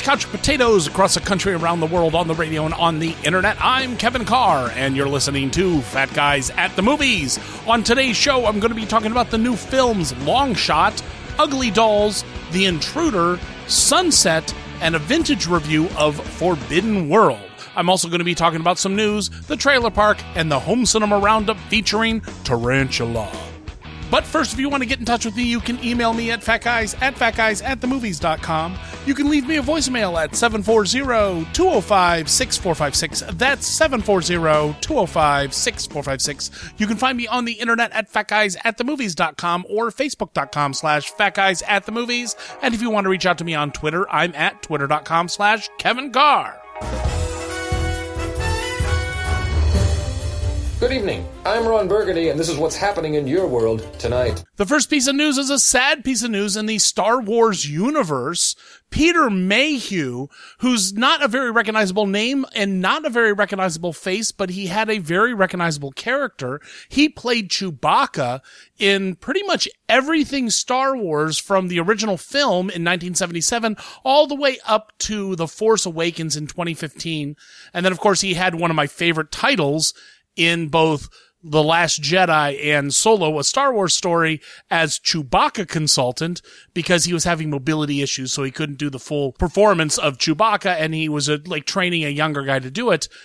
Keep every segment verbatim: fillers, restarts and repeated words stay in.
couch potatoes across the country, around the world, on the radio, and on the internet. I'm Kevin Carr, and you're listening to Fat Guys at the Movies. On today's show, I'm going to be talking about the new films Long Shot, Ugly Dolls, The Intruder, Sunset, and a vintage review of Forbidden World. I'm also going to be talking about some news, the Trailer Park, and the Home Cinema Roundup featuring Tarantula. But first, if you want to get in touch with me, you can email me at fatguys at fatguys at the movies dot com. You can leave me a voicemail at seven four zero, two zero five, six four five six. That's seven four zero, two zero five, six four five six. You can find me on the internet at fatguys at the movies dot com or facebook.com slash fatguys at the movies. And if you want to reach out to me on Twitter, I'm at twitter.com slash Kevin Carr. Good evening. I'm Ron Burgundy, and this is what's happening in your world tonight. The first piece of news is a sad piece of news in the Star Wars universe. Peter Mayhew, who's not a very recognizable name and not a very recognizable face, but he had a very recognizable character. He played Chewbacca in pretty much everything Star Wars from the original film in nineteen seventy-seven all the way up to The Force Awakens in twenty fifteen. And then, of course, he had one of my favorite titles in both The Last Jedi and Solo, a Star Wars story, as Chewbacca consultant, because he was having mobility issues, so he couldn't do the full performance of Chewbacca, and he was uh, like training a younger guy to do it.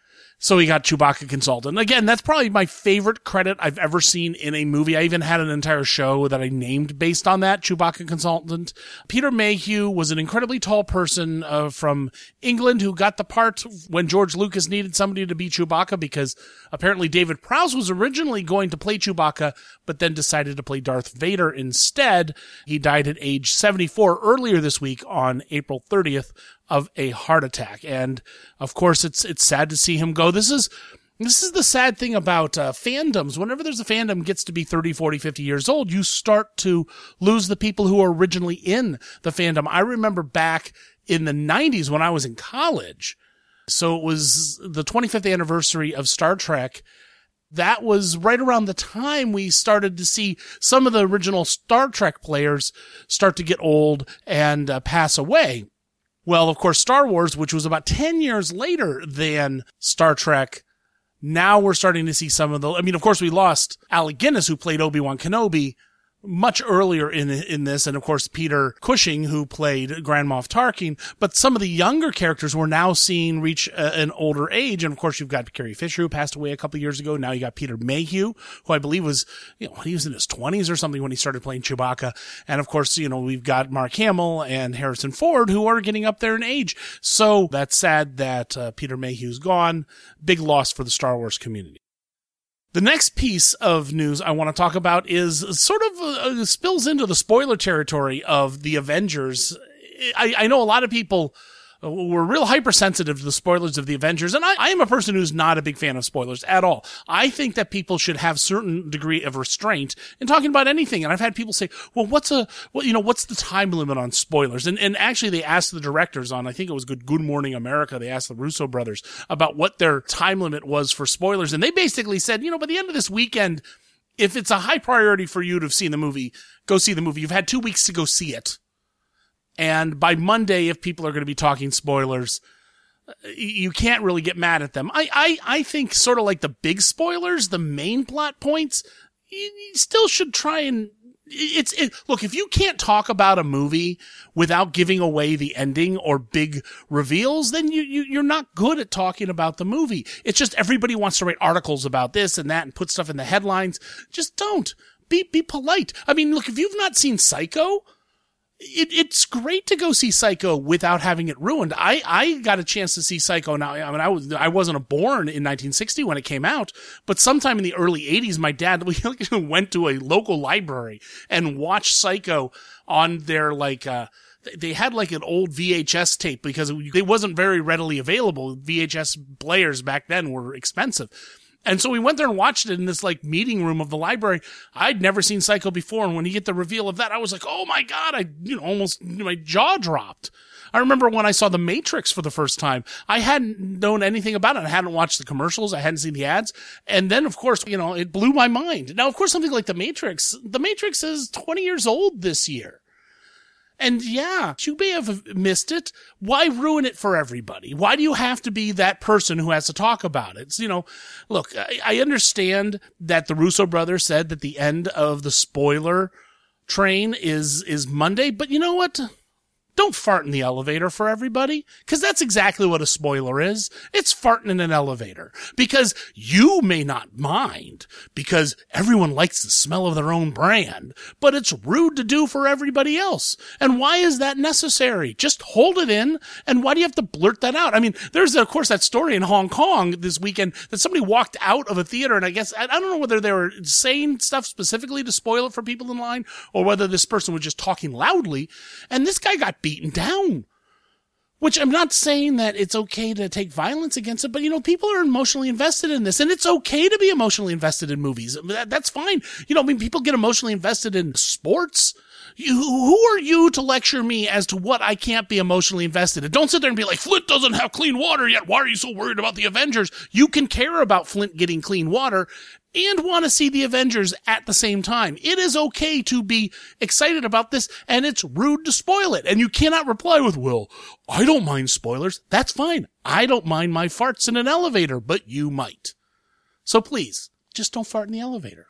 So he got Chewbacca consultant. Again, that's probably my favorite credit I've ever seen in a movie. I even had an entire show that I named based on that, Chewbacca consultant. Peter Mayhew was an incredibly tall person uh, from England who got the part when George Lucas needed somebody to be Chewbacca, because apparently David Prowse was originally going to play Chewbacca, but then decided to play Darth Vader instead. He died at age seventy-four earlier this week on April thirtieth. Of a heart attack. And of course, it's it's sad to see him go. This is this is the sad thing about uh, fandoms. Whenever there's a fandom gets to be thirty, forty, fifty years old, you start to lose the people who are originally in the fandom. I remember back in the nineties when I was in college. So it was the twenty-fifth anniversary of Star Trek. That was right around the time we started to see some of the original Star Trek players start to get old and uh, pass away. Well, of course, Star Wars, which was about ten years later than Star Trek, now we're starting to see some of the, I mean, of course, we lost Alec Guinness, who played Obi-Wan Kenobi much earlier in in this, and of course Peter Cushing, who played Grand Moff Tarkin, but some of the younger characters we're now seeing reach a, an older age, and of course you've got Carrie Fisher, who passed away a couple of years ago. Now you got Peter Mayhew, who I believe was, you know, he was in his twenties or something when he started playing Chewbacca, and of course, you know, we've got Mark Hamill and Harrison Ford, who are getting up there in age. So that's sad that uh, Peter Mayhew's gone. Big loss for the Star Wars community. The next piece of news I want to talk about is sort of uh, spills into the spoiler territory of the Avengers. I, I know a lot of people were real hypersensitive to the spoilers of the Avengers, and I, I am a person who's not a big fan of spoilers at all. I think that people should have certain degree of restraint in talking about anything. And I've had people say, well, what's a, well, you know, what's the time limit on spoilers? And, and actually they asked the directors on, I think it was Good, Good Morning America, they asked the Russo brothers about what their time limit was for spoilers. And they basically said, you know, by the end of this weekend, if it's a high priority for you to have seen the movie, go see the movie. You've had two weeks to go see it. And by Monday, if people are going to be talking spoilers, you can't really get mad at them. I, I, I think sort of like the big spoilers, the main plot points, you, you still should try and, it's, it, look, if you can't talk about a movie without giving away the ending or big reveals, then you, you, you're not good at talking about the movie. It's just everybody wants to write articles about this and that and put stuff in the headlines. Just don't. Be, be polite. I mean, look, if you've not seen Psycho, It, it's great to go see Psycho without having it ruined. I, I got a chance to see Psycho now. I mean, I was, I wasn't born in nineteen sixty when it came out, but sometime in the early eighties, my dad, we went to a local library and watched Psycho on their, like, uh, they had like an old V H S tape because it, it wasn't very readily available. V H S players back then were expensive. And so we went there and watched it in this like meeting room of the library. I'd never seen Psycho before. And when you get the reveal of that, I was like, oh my God, I, you know, almost my jaw dropped. I remember when I saw The Matrix for the first time, I hadn't known anything about it. I hadn't watched the commercials. I hadn't seen the ads. And then, of course, you know, it blew my mind. Now, of course, something like The Matrix, The Matrix is twenty years old this year. And yeah, you may have missed it. Why ruin it for everybody? Why do you have to be that person who has to talk about it? It's, you know, look, I, I understand that the Russo brothers said that the end of the spoiler train is, is Monday, but you know what? Don't fart in the elevator for everybody, because that's exactly what a spoiler is. It's farting in an elevator. Because you may not mind, because everyone likes the smell of their own brand, but it's rude to do for everybody else. And why is that necessary? Just hold it in, and why do you have to blurt that out? I mean, there's, of course, that story in Hong Kong this weekend that somebody walked out of a theater, and I guess, I don't know whether they were saying stuff specifically to spoil it for people in line, or whether this person was just talking loudly, and this guy got beaten down. Which I'm not saying that it's okay to take violence against it, but you know, people are emotionally invested in this, and it's okay to be emotionally invested in movies. That, that's fine. You know, I mean, people get emotionally invested in sports. You, who are you to lecture me as to what I can't be emotionally invested in? Don't sit there and be like, Flint doesn't have clean water yet. Why are you so worried about the Avengers? You can care about Flint getting clean water and want to see the Avengers at the same time. It is okay to be excited about this, and it's rude to spoil it. And you cannot reply with, well, I don't mind spoilers. That's fine. I don't mind my farts in an elevator, but you might. So please, just don't fart in the elevator.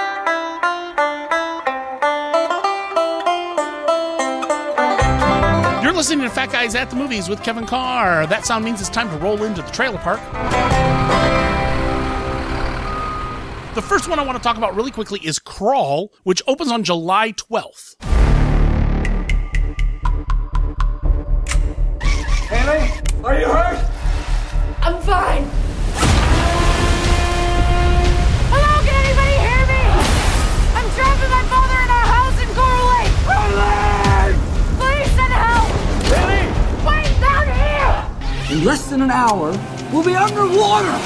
You're listening to Fat Guys at the Movies with Kevin Carr. That sound means it's time to roll into the trailer park. The first one I want to talk about really quickly is Crawl, which opens on July twelfth. Haley, are you hurt? I'm fine. Hello, can anybody hear me? I'm trapped with my father in our house in Coral Lake. Haley! Please send help. Haley! Wait, down here. In less than an hour, we'll be underwater.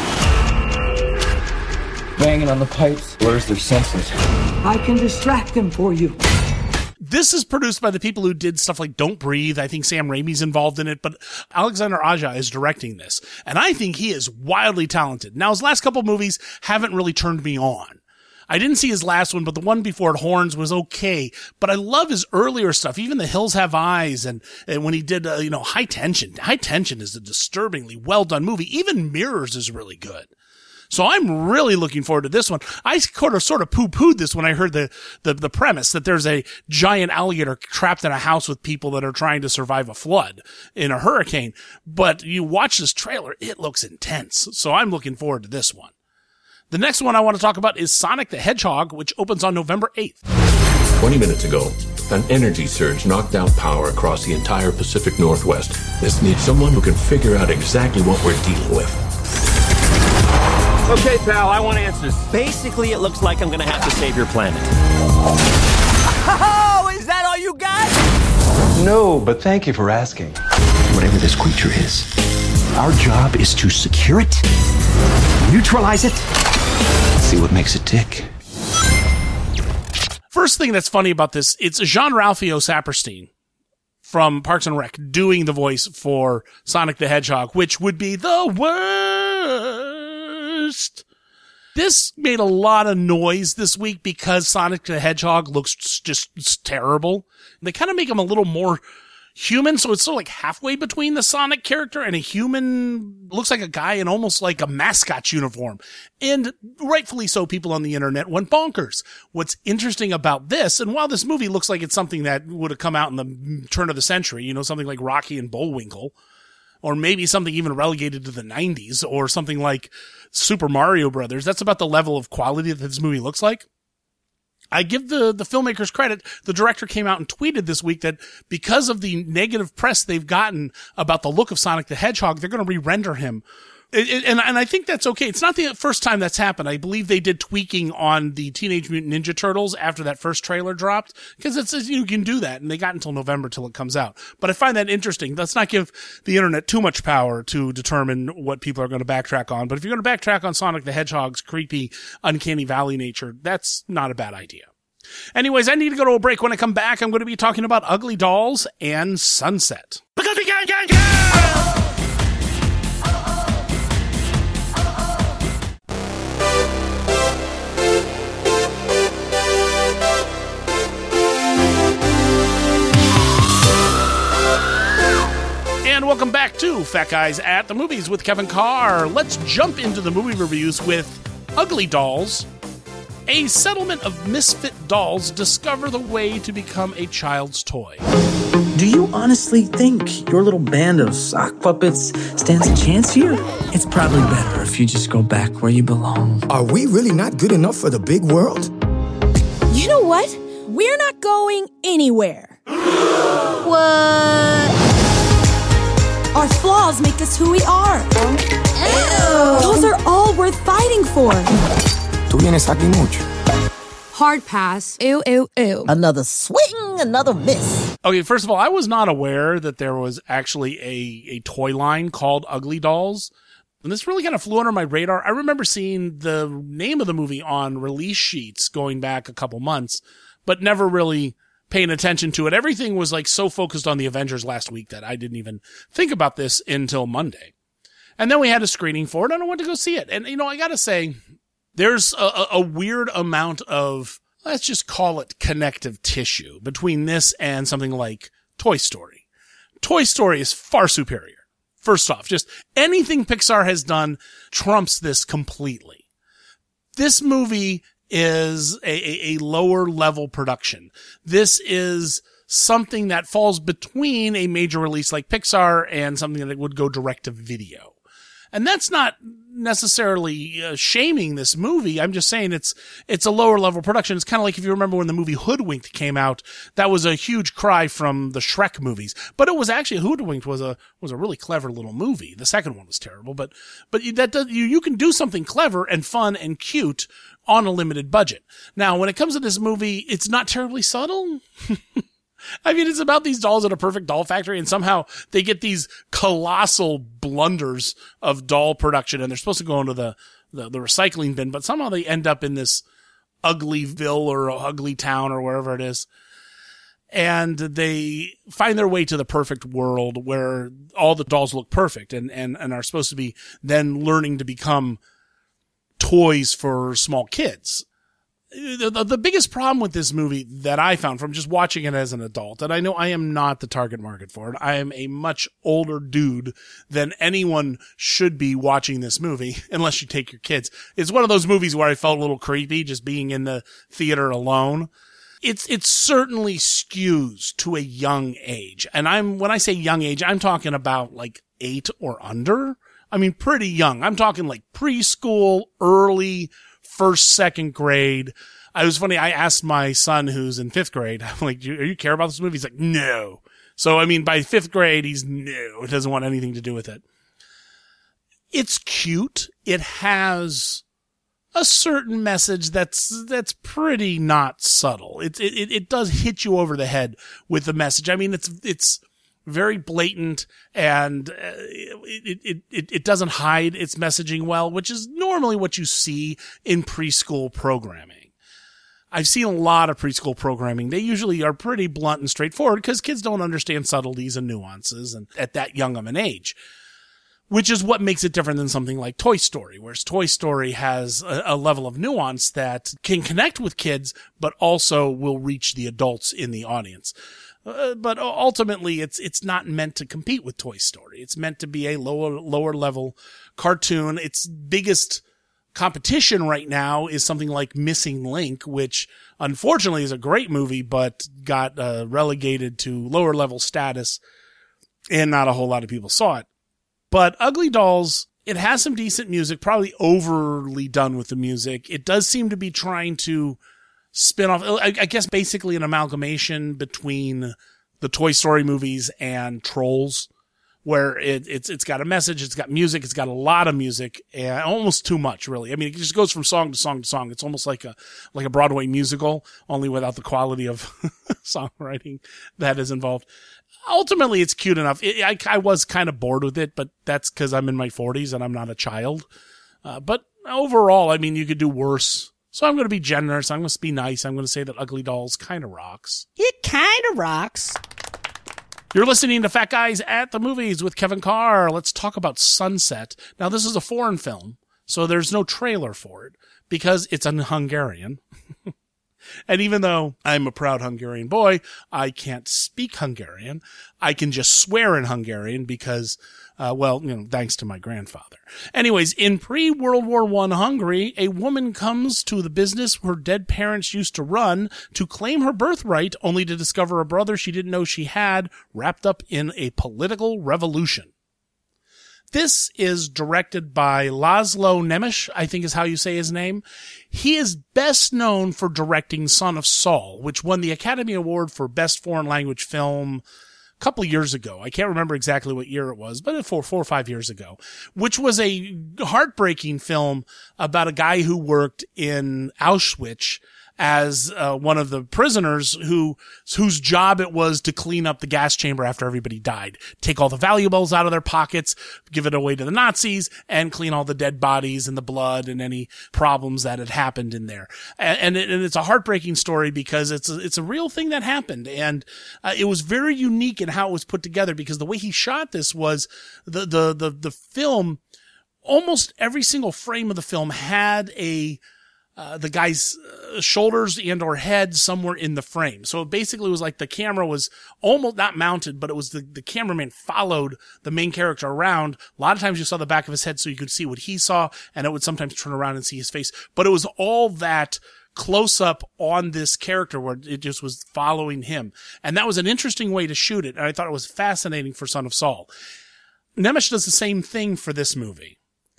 Banging on the pipes blurs their senses. I can distract them for you. This is produced by the people who did stuff like Don't Breathe. I think Sam Raimi's involved in it, but Alexander Aja is directing this. And I think he is wildly talented. Now, his last couple movies haven't really turned me on. I didn't see his last one, but the one before it, Horns, was okay. But I love his earlier stuff, even The Hills Have Eyes, and, and when he did, uh, you know, High Tension. High Tension is a disturbingly well-done movie. Even Mirrors is really good. So I'm really looking forward to this one. I sort of, sort of poo-pooed this when I heard the, the, the premise that there's a giant alligator trapped in a house with people that are trying to survive a flood in a hurricane. But you watch this trailer, it looks intense. So I'm looking forward to this one. The next one I want to talk about is Sonic the Hedgehog, which opens on November eighth. twenty minutes ago, an energy surge knocked out power across the entire Pacific Northwest. This needs someone who can figure out exactly what we're dealing with. Okay, pal, I want answers. Basically, it looks like I'm gonna have to save your planet. Oh, is that all you got? No, but thank you for asking. Whatever this creature is, our job is to secure it, neutralize it, see what makes it tick. First thing that's funny about this, it's Jean-Ralphio Saperstein from Parks and Rec doing the voice for Sonic the Hedgehog, which would be the worst. This made a lot of noise this week because Sonic the Hedgehog looks just terrible. They kind of make him a little more human, so it's sort of like halfway between the Sonic character and a human. Looks like a guy in almost like a mascot uniform. And rightfully so, people on the internet went bonkers. What's interesting about this, and while this movie looks like it's something that would have come out in the turn of the century, you know, something like Rocky and Bullwinkle, or maybe something even relegated to the nineties, or something like Super Mario Brothers. That's about the level of quality that this movie looks like. I give the, the filmmakers credit. The director came out and tweeted this week that because of the negative press they've gotten about the look of Sonic the Hedgehog, they're going to re-render him. It, it, and, and I think that's okay. It's not the first time that's happened. I believe they did tweaking on the Teenage Mutant Ninja Turtles after that first trailer dropped, because it's, you can do that, and they got until November till it comes out. But I find that interesting. Let's not give the internet too much power to determine what people are going to backtrack on. But if you're going to backtrack on Sonic the Hedgehog's creepy, uncanny valley nature, that's not a bad idea. Anyways, I need to go to a break. When I come back, I'm going to be talking about Ugly Dolls and Sunset. Because we can, can, can! Welcome back to Fat Guys at the Movies with Kevin Carr. Let's jump into the movie reviews with Ugly Dolls. A settlement of misfit dolls discover the way to become a child's toy. Do you honestly think your little band of sock puppets stands a chance here? It's probably better if you just go back where you belong. Are we really not good enough for the big world? You know what? We're not going anywhere. What? Our flaws make us who we are. Ew. Those are all worth fighting for. Tú vienes aquí mucho. Hard pass. Ew, ew, ew. Another swing, another miss. Okay, first of all, I was not aware that there was actually a, a toy line called Ugly Dolls. And this really kind of flew under my radar. I remember seeing the name of the movie on release sheets going back a couple months, but never really paying attention to it. Everything was like so focused on the Avengers last week that I didn't even think about this until Monday. And then we had a screening for it, and I went to go see it. And, you know, I gotta say, there's a, a weird amount of, let's just call it connective tissue between this and something like Toy Story. Toy Story is far superior. First off, just anything Pixar has done trumps this completely. This movie is a, a, a lower level production. This is something that falls between a major release like Pixar and something that would go direct to video. And that's not necessarily uh, shaming this movie. I'm just saying it's it's a lower level production. It's kind of like if you remember when the movie Hoodwinked came out, that was a huge cry from the Shrek movies. But it was actually Hoodwinked was a was a really clever little movie. The second one was terrible, but but that does, you you can do something clever and fun and cute on a limited budget. Now, when it comes to this movie, it's not terribly subtle. I mean, it's about these dolls at a perfect doll factory, and somehow they get these colossal blunders of doll production, and they're supposed to go into the, the, the recycling bin, but somehow they end up in this Uglyville or Ugly Town or wherever it is. And they find their way to the perfect world where all the dolls look perfect and, and, and are supposed to be then learning to become toys for small kids. The, the, the biggest problem with this movie that I found from just watching it as an adult, and I know I am not the target market for it. I am a much older dude than anyone should be watching this movie, unless you take your kids. It's one of those movies where I felt a little creepy just being in the theater alone. It's, it certainly skews to a young age. And I'm, when I say young age, I'm talking about like eight or under. I mean, pretty young. I'm talking like preschool, early, first, second grade. I was funny. I asked my son who's in fifth grade, I'm like, do you, are you care about this movie? He's like, no. So, I mean, by fifth grade, he's no, it doesn't want anything to do with it. It's cute. It has a certain message that's, that's pretty not subtle. It, it, it does hit you over the head with the message. I mean, it's, it's very blatant, and uh, it, it, it, it doesn't hide its messaging well, which is normally what you see in preschool programming. I've seen a lot of preschool programming. They usually are pretty blunt and straightforward because kids don't understand subtleties and nuances and at that young of an age, which is what makes it different than something like Toy Story, whereas Toy Story has a, a level of nuance that can connect with kids, but also will reach the adults in the audience. Uh, but ultimately, it's it's not meant to compete with Toy Story. It's meant to be a lower lower level cartoon. Its biggest competition right now is something like Missing Link, which unfortunately is a great movie, but got uh, relegated to lower level status, and not a whole lot of people saw it. But Ugly Dolls, it has some decent music, probably overly done with the music. It does seem to be trying to spin off, I, I guess basically an amalgamation between the Toy Story movies and Trolls, where it, it's, it's got a message, it's got music, it's got a lot of music, and almost too much, really. I mean, it just goes from song to song to song. It's almost like a, like a Broadway musical, only without the quality of songwriting that is involved. Ultimately, it's cute enough. It, I, I was kind of bored with it, but that's because I'm in my forties and I'm not a child. Uh, but overall, I mean, you could do worse. So I'm going to be generous. I'm going to be nice. I'm going to say that Ugly Dolls kind of rocks. It kind of rocks. You're listening to Fat Guys at the Movies with Kevin Carr. Let's talk about Sunset. Now, this is a foreign film, so there's no trailer for it because it's in Hungarian. And even though I'm a proud Hungarian boy, I can't speak Hungarian. I can just swear in Hungarian because, uh, well, you know, thanks to my grandfather. Anyways, in pre-World War One Hungary, a woman comes to the business her dead parents used to run to claim her birthright, only to discover a brother she didn't know she had wrapped up in a political revolution. This is directed by Laszlo Nemes, I think is how you say his name. He is best known for directing Son of Saul, which won the Academy Award for Best Foreign Language Film a couple of years ago. I can't remember exactly what year it was, but four, four or five years ago, which was a heartbreaking film about a guy who worked in Auschwitz as uh, one of the prisoners who whose job it was to clean up the gas chamber after everybody died, take all the valuables out of their pockets, give it away to the Nazis, and clean all the dead bodies and the blood and any problems that had happened in there. And, and, it, and it's a heartbreaking story because it's a, it's a real thing that happened, and uh, it was very unique in how it was put together because the way he shot this was the the the the film. Almost every single frame of the film had a Uh, the guy's uh, shoulders and or head somewhere in the frame. So it basically was like the camera was almost not mounted, but it was the, the cameraman followed the main character around. A lot of times you saw the back of his head so you could see what he saw, and it would sometimes turn around and see his face. But it was all that close up on this character where it just was following him. And that was an interesting way to shoot it. And I thought it was fascinating for Son of Saul. Nemes does the same thing for this movie.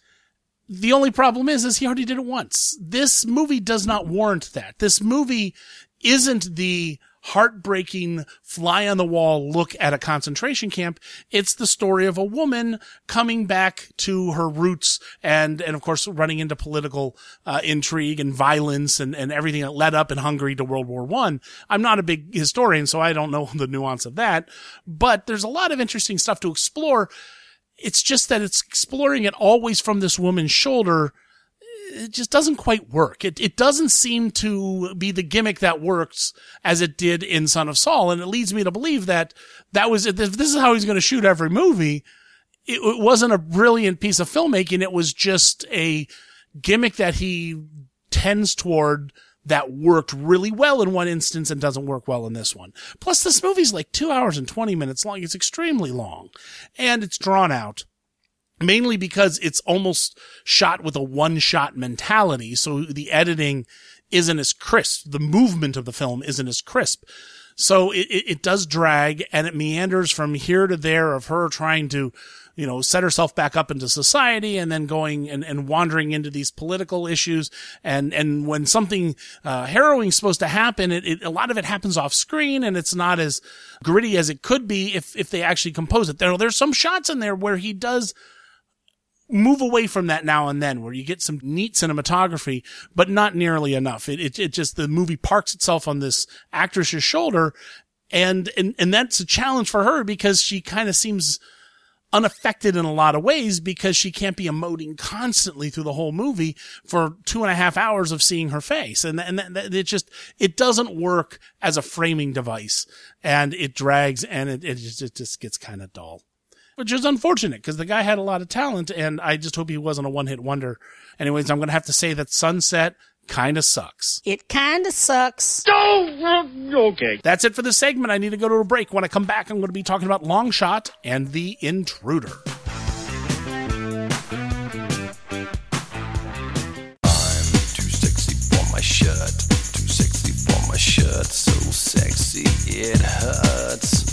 The only problem is, is he already did it once. This movie does not warrant that. This movie isn't the heartbreaking fly on the wall look at a concentration camp. It's the story of a woman coming back to her roots and, and of course, running into political uh, intrigue and violence and, and everything that led up in Hungary to World War One. I'm not a big historian, so I don't know the nuance of that, but there's a lot of interesting stuff to explore. It's just that it's exploring it always from this woman's shoulder. It just doesn't quite work. It it doesn't seem to be the gimmick that works as it did in Son of Saul. And it leads me to believe that that was, if this is how he's going to shoot every movie, it, it wasn't a brilliant piece of filmmaking. It was just a gimmick that he tends toward that worked really well in one instance and doesn't work well in this one. Plus, this movie's like two hours and twenty minutes long. It's extremely long. And it's drawn out, mainly because it's almost shot with a one-shot mentality, so the editing isn't as crisp. The movement of the film isn't as crisp. So it, it, it does drag, and it meanders from here to there of her trying to, you know, set herself back up into society and then going and, and wandering into these political issues. And, and when something, uh, harrowing is supposed to happen, it, it, a lot of it happens off screen and it's not as gritty as it could be if, if they actually compose it. There, there's some shots in there where he does move away from that now and then, where you get some neat cinematography, but not nearly enough. It, it, it just, the movie parks itself on this actress's shoulder. And, and, and that's a challenge for her because she kind of seems unaffected in a lot of ways because she can't be emoting constantly through the whole movie for two and a half hours of seeing her face. And, and that, it just, it doesn't work as a framing device, and it drags, and it, it just, it just gets kind of dull, which is unfortunate because the guy had a lot of talent, and I just hope he wasn't a one-hit wonder. Anyways, I'm going to have to say that Sunset kind of sucks. It kind of sucks. Oh, okay. That's it for this segment. I need to go to a break. When I come back, I'm going to be talking about Long Shot and The Intruder. I'm too sexy for my shirt. Too sexy for my shirt. So sexy it hurts.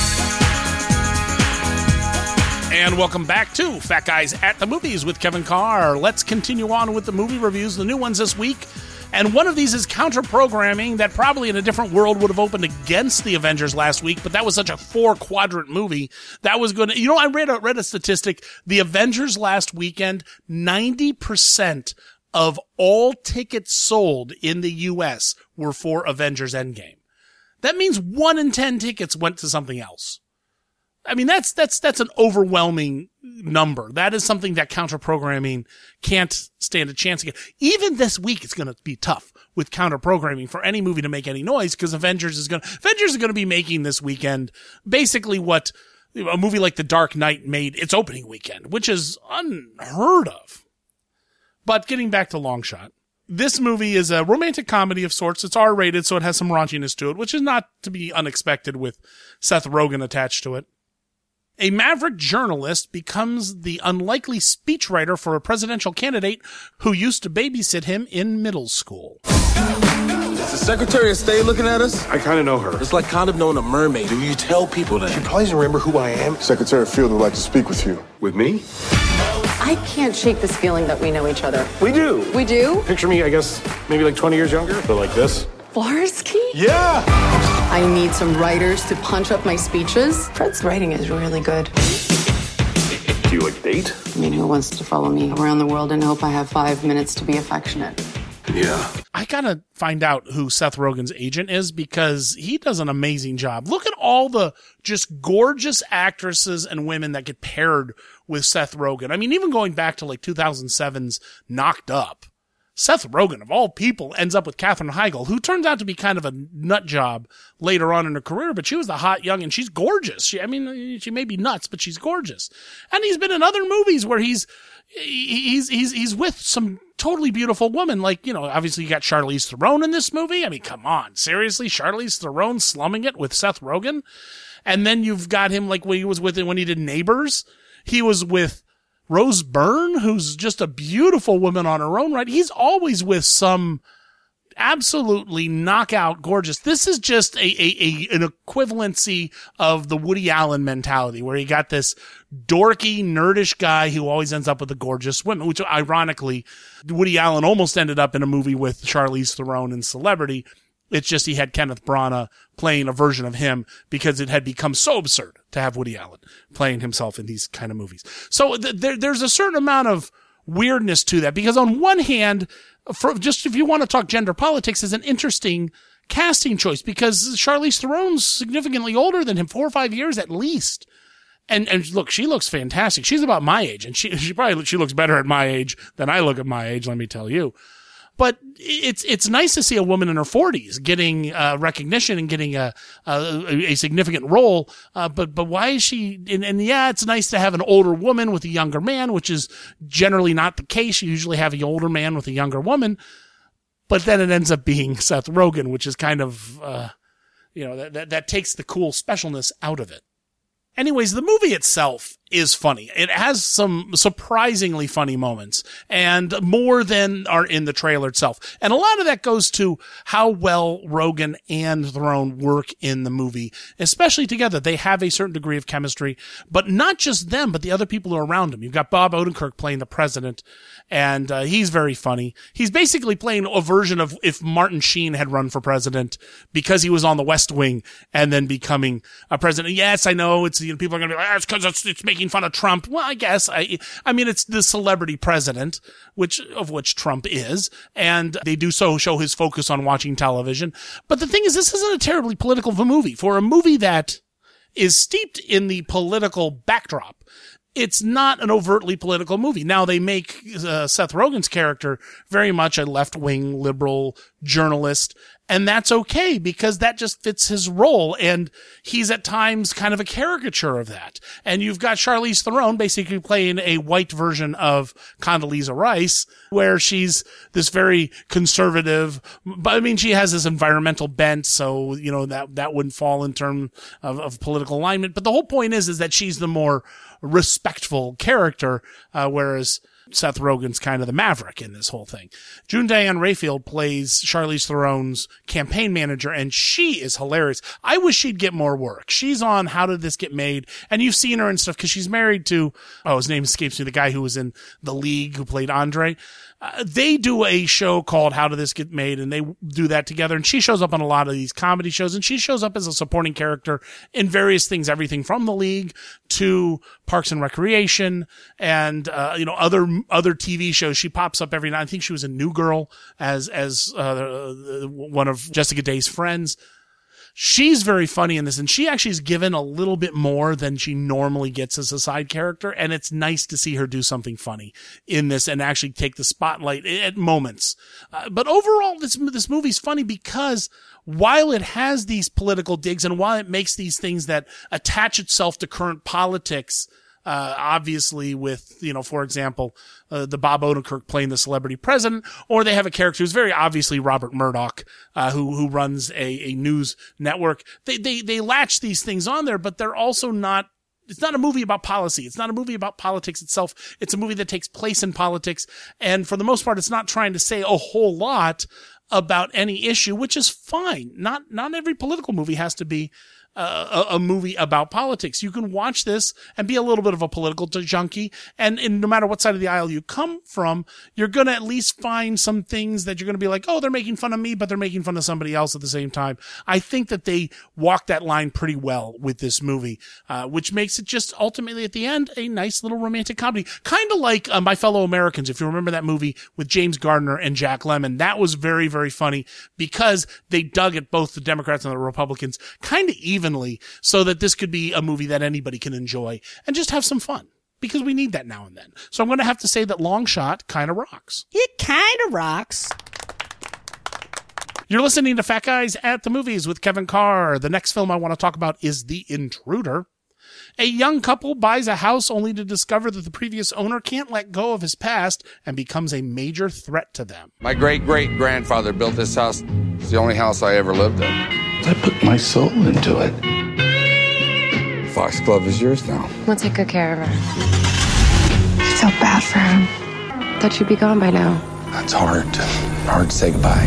And welcome back to Fat Guys at the Movies with Kevin Carr. Let's continue on with the movie reviews, the new ones this week. And one of these is counter-programming that probably in a different world would have opened against the Avengers last week, but that was such a four-quadrant movie. That was going to... You know, I read a, read a statistic. The Avengers last weekend, ninety percent of all tickets sold in the U S were for Avengers Endgame. That means one in ten tickets went to something else. I mean, that's, that's, that's an overwhelming number. That is something that counter-programming can't stand a chance against. Even this week, it's going to be tough with counter-programming for any movie to make any noise, because Avengers is going to, Avengers is going to be making this weekend basically what a movie like The Dark Knight made its opening weekend, which is unheard of. But getting back to Long Shot. This movie is a romantic comedy of sorts. It's R-rated, so it has some raunchiness to it, which is not to be unexpected with Seth Rogen attached to it. A maverick journalist becomes the unlikely speechwriter for a presidential candidate who used to babysit him in middle school. Is the Secretary of State looking at us? I kind of know her. It's like kind of knowing a mermaid. Do you tell people that? She probably doesn't remember who I am. Secretary Field would like to speak with you. With me? I can't shake this feeling that we know each other. We do. We do? Picture me, I guess, maybe like twenty years younger, but like this. Flarsky? Yeah! I need some writers to punch up my speeches. Fred's writing is really good. Do you like date? I mean, who wants to follow me around the world and hope I have five minutes to be affectionate? Yeah. I gotta find out who Seth Rogen's agent is because he does an amazing job. Look at all the just gorgeous actresses and women that get paired with Seth Rogen. I mean, even going back to like two thousand seven's Knocked Up, Seth Rogen, of all people, ends up with Katherine Heigl, who turns out to be kind of a nut job later on in her career, but she was the hot young, and she's gorgeous. She, I mean, she may be nuts, but she's gorgeous. And he's been in other movies where he's, he's, he's, he's with some totally beautiful woman. Like, you know, obviously you got Charlize Theron in this movie. I mean, come on. Seriously? Charlize Theron slumming it with Seth Rogen? And then you've got him like when he was with it when he did Neighbors. He was with Rose Byrne, who's just a beautiful woman on her own right. He's always with some absolutely knockout gorgeous. This is just a, a, a an equivalency of the Woody Allen mentality, where you got this dorky, nerdish guy who always ends up with the gorgeous women, which ironically, Woody Allen almost ended up in a movie with Charlize Theron in Celebrity. It's just he had Kenneth Branagh playing a version of him because it had become so absurd to have Woody Allen playing himself in these kind of movies. So th- there, there's a certain amount of weirdness to that because on one hand, for just if you want to talk gender politics, is an interesting casting choice because Charlize Theron's significantly older than him, four or five years at least. And, and look, she looks fantastic. She's about my age, and she, she probably, she looks better at my age than I look at my age, let me tell you. But it's, it's nice to see a woman in her forties getting, uh, recognition and getting a, a, a significant role. Uh, but, but why is she, and, and yeah, it's nice to have an older woman with a younger man, which is generally not the case. You usually have an older man with a younger woman, but then it ends up being Seth Rogen, which is kind of, uh, you know, that, that, that takes the cool specialness out of it. Anyways, the movie itself is funny. It has some surprisingly funny moments and more than are in the trailer itself. And a lot of that goes to how well Rogen and Theron work in the movie, especially together. They have a certain degree of chemistry, but not just them, but the other people who are around him. You've got Bob Odenkirk playing the president, and uh, he's very funny. He's basically playing a version of if Martin Sheen had run for president because he was on the West Wing and then becoming a president. Yes, I know it's, you know, people are going to be like, ah, it's because it's, it's making fun of Trump. Well, I guess I, I mean, it's the celebrity president, which, of which Trump is. And they do so show his focus on watching television. But the thing is, this isn't a terribly political movie. For a movie that is steeped in the political backdrop, it's not an overtly political movie. Now, they make uh, Seth Rogen's character very much a left-wing liberal journalist, and that's okay because that just fits his role, and he's at times kind of a caricature of that. And you've got Charlize Theron basically playing a white version of Condoleezza Rice, where she's this very conservative, but I mean, she has this environmental bent, so, you know, that, that wouldn't fall in terms of, of political alignment. But the whole point is, is that she's the more respectful character, uh, whereas Seth Rogen's kind of the maverick in this whole thing. June Diane Raphael plays Charlize Theron's campaign manager, and she is hilarious. I wish she'd get more work. She's on How Did This Get Made? And you've seen her and stuff because she's married to, oh, his name escapes me, the guy who was in The League, who played Andre. Uh, they do a show called How Did This Get Made? And they do that together. And she shows up on a lot of these comedy shows, and she shows up as a supporting character in various things, everything from The League to Parks and Recreation and, uh, you know, other, other T V shows. She pops up every night. I think she was in New Girl as, as, uh, one of Jessica Day's friends. She's very funny in this, and she actually is given a little bit more than she normally gets as a side character, and it's nice to see her do something funny in this and actually take the spotlight at moments. Uh, but overall, this this movie's funny because while it has these political digs and while it makes these things that attach itself to current politics Uh, obviously with, you know, for example, uh, the Bob Odenkirk playing the celebrity president, or they have a character who's very obviously Robert Murdoch, uh, who, who runs a, a news network. They, they, they latch these things on there, but they're also not, it's not a movie about policy. It's not a movie about politics itself. It's a movie that takes place in politics. And for the most part, it's not trying to say a whole lot about any issue, which is fine. Not, not every political movie has to be Uh, a, a movie about politics. You can watch this and be a little bit of a political junkie, and, and no matter what side of the aisle you come from, you're going to at least find some things that you're going to be like, oh, they're making fun of me, but they're making fun of somebody else at the same time. I think that they walk that line pretty well with this movie, uh, which makes it just ultimately at the end a nice little romantic comedy. Kind of like uh, My Fellow Americans, if you remember that movie with James Gardner and Jack Lemmon. That was very, very funny because they dug at both the Democrats and the Republicans kind of even evenly, so that this could be a movie that anybody can enjoy and just have some fun, because we need that now and then. So I'm going to have to say that Long Shot kind of rocks. It kind of rocks. You're listening to Fat Guys at the Movies with Kevin Carr. The next film I want to talk about is The Intruder. A young couple buys a house only to discover that the previous owner can't let go of his past and becomes a major threat to them. My great-great-grandfather built this house. It's the only house I ever lived in. I put my soul into it. Foxglove is yours now. We'll take good care of her. I felt bad for him. Thought you'd be gone by now. That's hard. Hard to say goodbye.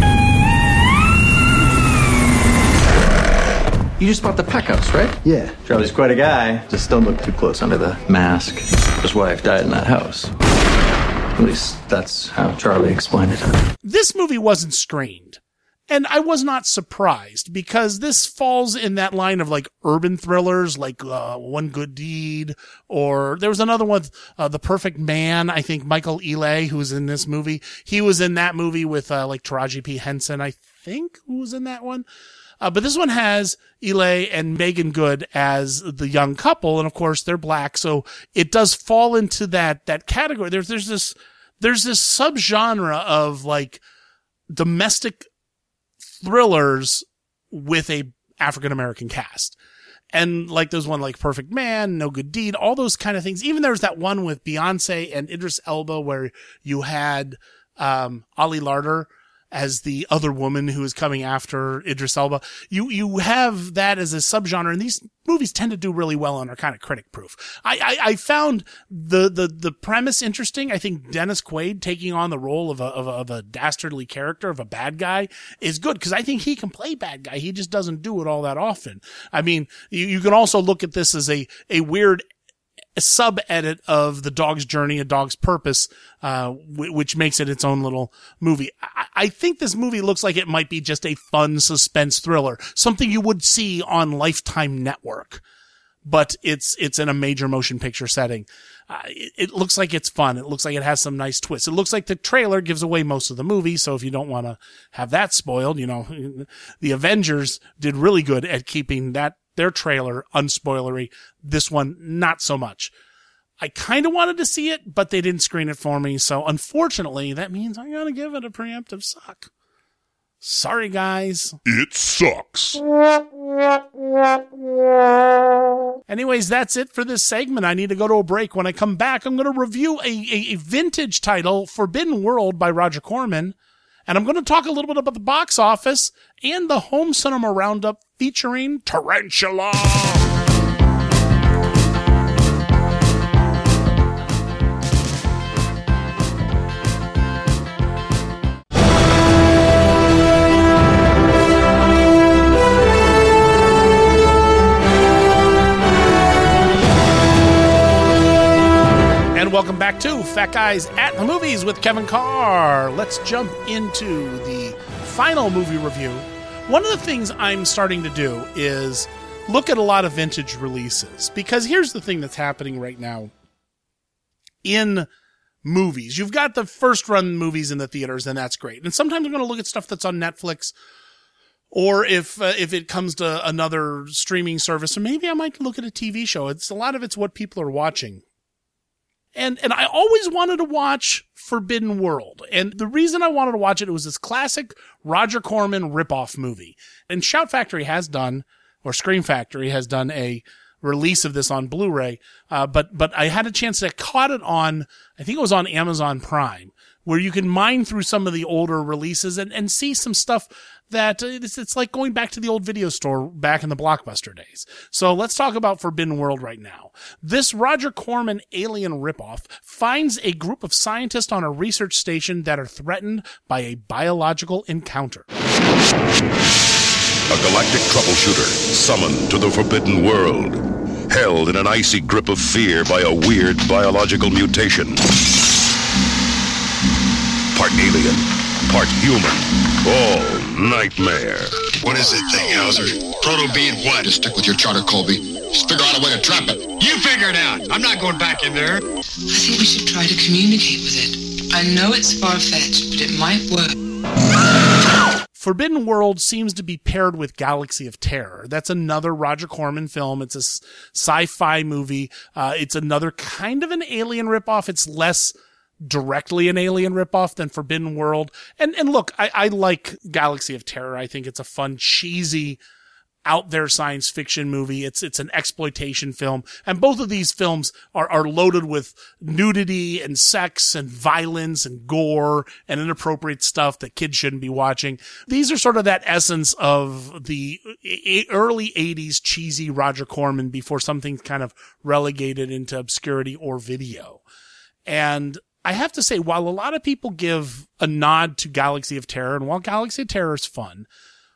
You just bought the Peck House, right? Yeah. Charlie's quite a guy. Just don't look too close under the mask. His wife died in that house. At least that's how Charlie explained it. This movie wasn't screened. And I was not surprised, because this falls in that line of like urban thrillers, like uh, One Good Deed, or there was another one, uh, The Perfect Man. I think Michael Ealy, who was in this movie, he was in that movie with uh, like Taraji P. Henson, I think, who was in that one. Uh, but this one has Ealy and Megan Good as the young couple, and of course they're black, so it does fall into that that category. There's there's this there's this subgenre of like domestic thrillers with a African American cast. And like there's one like Perfect Man, No Good Deed, all those kind of things. Even there's that one with Beyonce and Idris Elba where you had um Ali Larter as the other woman who is coming after Idris Elba. You you have that as a subgenre, and these movies tend to do really well and are kind of critic proof. I, I, I found the, the, the premise interesting. I think Dennis Quaid taking on the role of a, of a, of a dastardly character, of a bad guy, is good, because I think he can play bad guy. He just doesn't do it all that often. I mean, you, you can also look at this as a, a weird sub-edit of The Dog's Journey, A Dog's Purpose, uh, w- which makes it its own little movie. I-, I think this movie looks like it might be just a fun suspense thriller, something you would see on Lifetime Network, but it's, it's in a major motion picture setting. Uh, it, it looks like it's fun. It looks like it has some nice twists. It looks like the trailer gives away most of the movie, so if you don't want to have that spoiled, you know, the Avengers did really good at keeping that their trailer unspoilery. This one, not so much. I kind of wanted to see it, but they didn't screen it for me. So unfortunately, that means I gotta give it a preemptive suck. Sorry, guys. It sucks. Anyways, that's it for this segment. I need to go to a break. When I come back, I'm going to review a, a, a vintage title, Forbidden World by Roger Corman. And I'm going to talk a little bit about the box office and the home cinema roundup featuring Tarantula. And welcome back to Fat Guys at the Movies with Kevin Carr. Let's jump into the final movie review. One of the things I'm starting to do is look at a lot of vintage releases, because here's the thing that's happening right now in movies. You've got the first run movies in the theaters, and that's great. And sometimes I'm going to look at stuff that's on Netflix, or if uh, if it comes to another streaming service, or maybe I might look at a T V show. It's a lot of it's what people are watching. And and I always wanted to watch Forbidden World. And the reason I wanted to watch it, it was this classic Roger Corman ripoff movie. And Shout Factory has done, or Scream Factory has done a release of this on Blu-ray. Uh, but, but I had a chance to caught it on, I think it was on Amazon Prime, where you can mine through some of the older releases and, and see some stuff that it's, it's like going back to the old video store back in the Blockbuster days. So let's talk about Forbidden World right now. This Roger Corman alien ripoff finds a group of scientists on a research station that are threatened by a biological encounter. A galactic troubleshooter summoned to the Forbidden World, held in an icy grip of fear by a weird biological mutation. Part alien, part human, all nightmare. What is it thing, Hauser? Proto-being what? Just stick with your charter, Colby. Just figure out a way to trap it. You figure it out. I'm not going back in there. I think we should try to communicate with it. I know it's far-fetched, but it might work. Forbidden World seems to be paired with Galaxy of Terror. That's another Roger Corman film. It's a sci-fi movie. Uh, it's another kind of an alien ripoff. It's less directly an alien ripoff than Forbidden World. And and look, I, I like Galaxy of Terror. I think it's a fun, cheesy, out there science fiction movie. It's it's an exploitation film. And both of these films are, are loaded with nudity and sex and violence and gore and inappropriate stuff that kids shouldn't be watching. These are sort of that essence of the early eighties cheesy Roger Corman before something kind of relegated into obscurity or video. And I have to say, while a lot of people give a nod to Galaxy of Terror, and while Galaxy of Terror is fun,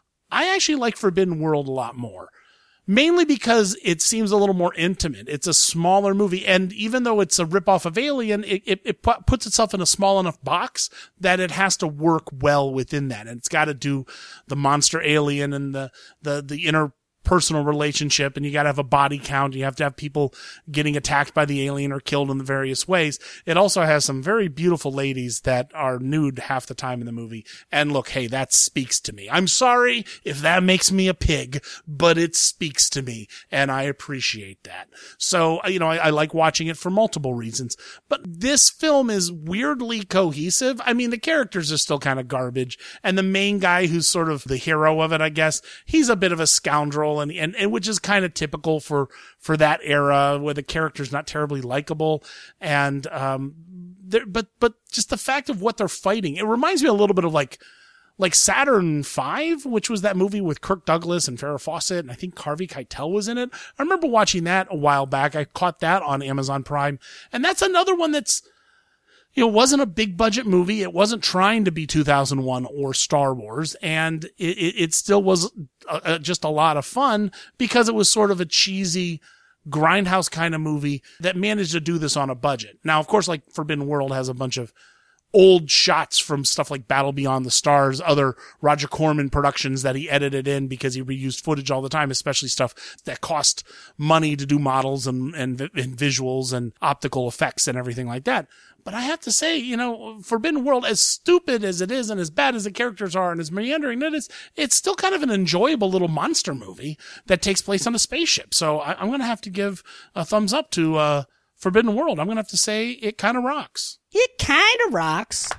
I actually like Forbidden World a lot more. Mainly because it seems a little more intimate. It's a smaller movie, and even though it's a ripoff of Alien, it, it, it puts itself in a small enough box that it has to work well within that. And it's got to do the monster alien and the, the, the inner personal relationship, and you got to have a body count. You have to have people getting attacked by the alien or killed in the various ways. It also has some very beautiful ladies that are nude half the time in the movie. And look, hey, that speaks to me. I'm sorry if that makes me a pig, but it speaks to me, and I appreciate that. So, you know, I, I like watching it for multiple reasons. But this film is weirdly cohesive. I mean, the characters are still kind of garbage, and the main guy, who's sort of the hero of it, I guess, he's a bit of a scoundrel. And, and, and which is kind of typical for, for that era where the character's not terribly likable. And, um, there, but, but just the fact of what they're fighting, it reminds me a little bit of like, like Saturn five, which was that movie with Kirk Douglas and Farrah Fawcett. And I think Harvey Keitel was in it. I remember watching that a while back. I caught that on Amazon Prime. And that's another one that's, you know, it wasn't a big budget movie. It wasn't trying to be two thousand one or Star Wars. And it, it, it still was a, just a lot of fun because it was sort of a cheesy grindhouse kind of movie that managed to do this on a budget. Now, of course, like Forbidden World has a bunch of old shots from stuff like Battle Beyond the Stars, other Roger Corman productions that he edited in because he reused footage all the time, especially stuff that cost money to do models and, and, and visuals and optical effects and everything like that. But I have to say, you know, Forbidden World, as stupid as it is and as bad as the characters are and as meandering it is, it's still kind of an enjoyable little monster movie that takes place on a spaceship. So I, I'm going to have to give a thumbs up to uh, Forbidden World. I'm going to have to say it kind of rocks. It kind of rocks.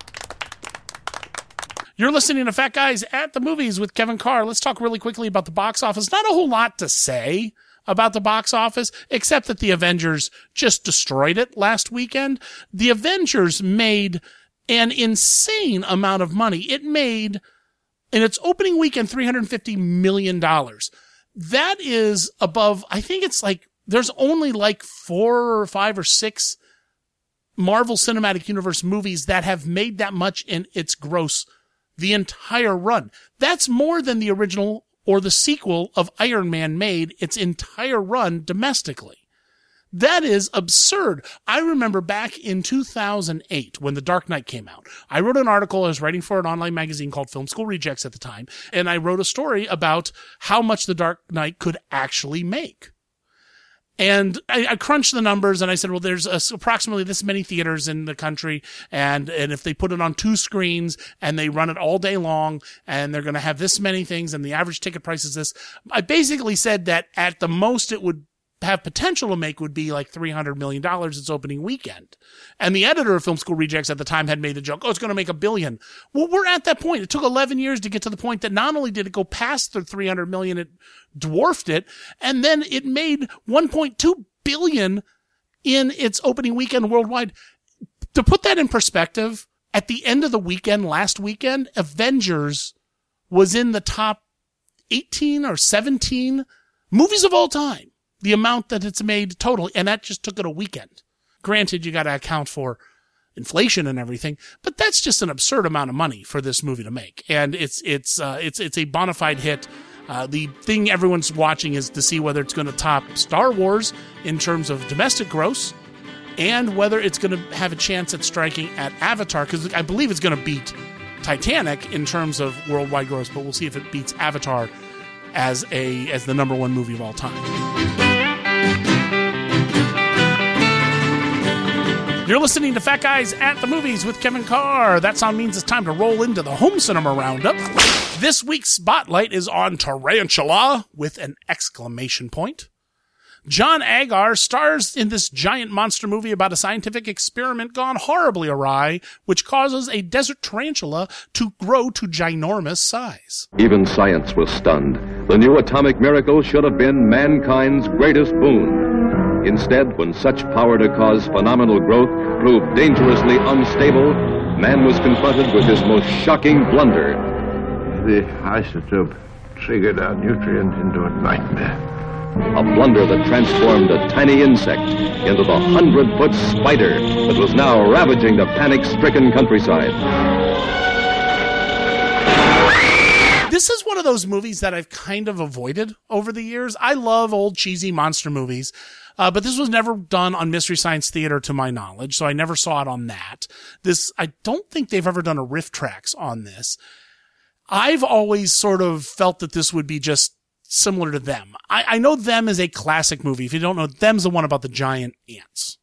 You're listening to Fat Guys at the Movies with Kevin Carr. Let's talk really quickly about the box office. Not a whole lot to say about the box office, except that the Avengers just destroyed it last weekend. The Avengers made an insane amount of money. It made, in its opening weekend, three hundred fifty million dollars. That is above, I think it's like, there's only like four or five or six Marvel Cinematic Universe movies that have made that much in its gross the entire run. That's more than the original or the sequel of Iron Man made its entire run domestically. That is absurd. I remember back in two thousand eight when The Dark Knight came out. I wrote an article. I was writing for an online magazine called Film School Rejects at the time, and I wrote a story about how much The Dark Knight could actually make. And I, I crunched the numbers and I said, well, there's a, approximately this many theaters in the country. And, and if they put it on two screens and they run it all day long and they're going to have this many things and the average ticket price is this, I basically said that at the most it would have potential to make would be like three hundred million dollars its opening weekend. And the editor of Film School Rejects at the time had made the joke, oh, it's going to make a billion. Well, we're at that point. It took eleven years to get to the point that not only did it go past the three hundred million, it dwarfed it, and then it made one point two billion in its opening weekend worldwide. To put that in perspective, at the end of the weekend, last weekend, Avengers was in the top eighteen or seventeen movies of all time. The amount that it's made totally, and that just took it a weekend. Granted, you got to account for inflation and everything, but that's just an absurd amount of money for this movie to make. And it's it's uh, it's it's a bona fide hit. Uh, the thing everyone's watching is to see whether it's going to top Star Wars in terms of domestic gross, and whether it's going to have a chance at striking at Avatar, because I believe it's going to beat Titanic in terms of worldwide gross, but we'll see if it beats Avatar as a as the number one movie of all time. You're listening to Fat Guys at the Movies with Kevin Carr. That sound means it's time to roll into the home cinema roundup. This week's spotlight is on Tarantula with an exclamation point. John Agar stars in this giant monster movie about a scientific experiment gone horribly awry, which causes a desert tarantula to grow to ginormous size. Even science was stunned. The new atomic miracle should have been mankind's greatest boon. Instead, when such power to cause phenomenal growth proved dangerously unstable, man was confronted with his most shocking blunder. The isotope triggered our nutrient into a nightmare. A blunder that transformed a tiny insect into the hundred-foot spider that was now ravaging the panic-stricken countryside. This is one of those movies that I've kind of avoided over the years. I love old cheesy monster movies, uh, but this was never done on Mystery Science Theater to my knowledge, so I never saw it on that. This, I don't think they've ever done a riff tracks on this. I've always sort of felt that this would be just similar to Them. I, I know Them is a classic movie. If you don't know, Them's the one about the giant ants.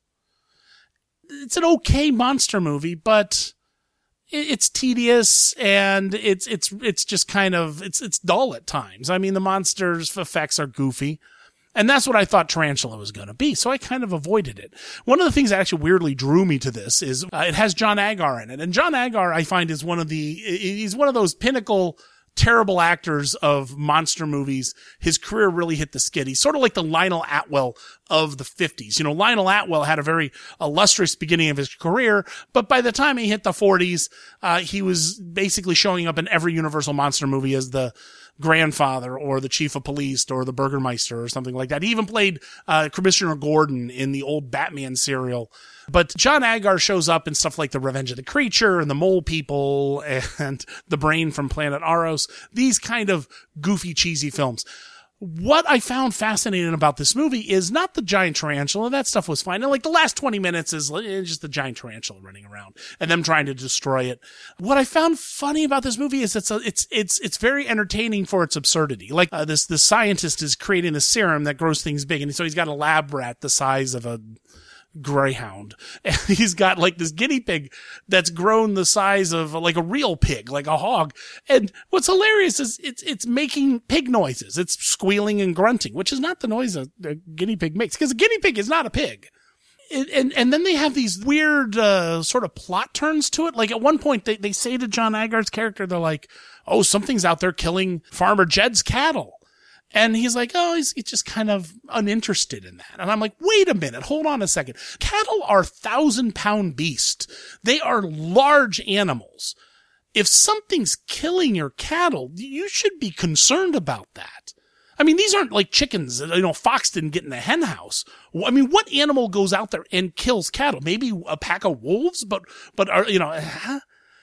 It's an okay monster movie, but it, it's tedious and it's it's it's just kind of it's it's dull at times. I mean, the monsters' effects are goofy, and that's what I thought Tarantula was going to be. So I kind of avoided it. One of the things that actually weirdly drew me to this is uh, it has John Agar in it, and John Agar I find is one of the he's one of those pinnacle terrible actors of monster movies. His career really hit the skid. He's sort of like the Lionel Atwell of the fifties. You know, Lionel Atwell had a very illustrious beginning of his career, but by the time he hit the forties, uh, he was basically showing up in every Universal monster movie as the grandfather or the chief of police or the Burgermeister or something like that. He even played uh, Commissioner Gordon in the old Batman serial. But John Agar shows up in stuff like The Revenge of the Creature and The Mole People and The Brain from Planet Aros. These kind of goofy, cheesy films. What I found fascinating about this movie is not the giant tarantula. That stuff was fine. And like the last twenty minutes is just the giant tarantula running around and them trying to destroy it. What I found funny about this movie is it's a, it's it's it's very entertaining for its absurdity. Like uh, this the scientist is creating a serum that grows things big, and so he's got a lab rat the size of a greyhound, and he's got like this guinea pig that's grown the size of like a real pig, like a hog. And what's hilarious is it's it's making pig noises. It's squealing and grunting, which is not the noise a, a guinea pig makes, because a guinea pig is not a pig. And, and and then they have these weird uh, sort of plot turns to it. Like at one point they, they say to John Agar's character, they're like, oh, something's out there killing Farmer Jed's cattle. And he's like, oh, he's, he's just kind of uninterested in that. And I'm like, wait a minute, hold on a second. Cattle are thousand pound beasts. They are large animals. If something's killing your cattle, you should be concerned about that. I mean, these aren't like chickens. You know, Fox didn't get in the hen house. I mean, what animal goes out there and kills cattle? Maybe a pack of wolves, but, but are, you know, huh?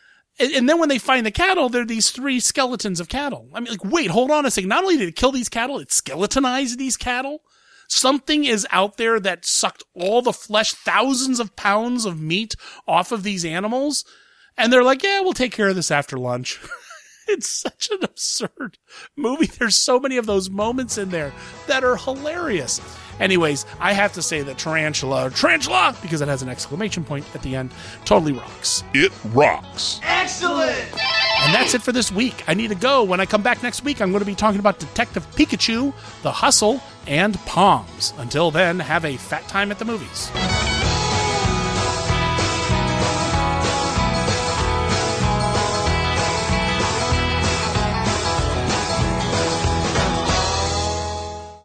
And then when they find the cattle, there are these three skeletons of cattle. I mean, like, wait, hold on a second. Not only did it kill these cattle, it skeletonized these cattle. Something is out there that sucked all the flesh, thousands of pounds of meat off of these animals. And they're like, yeah, we'll take care of this after lunch. It's such an absurd movie. There's so many of those moments in there that are hilarious. Anyways, I have to say that Tarantula, Tarantula, because it has an exclamation point at the end, totally rocks. It rocks. Excellent! And that's it for this week. I need to go. When I come back next week, I'm going to be talking about Detective Pikachu, The Hustle, and Palms. Until then, have a fat time at the movies.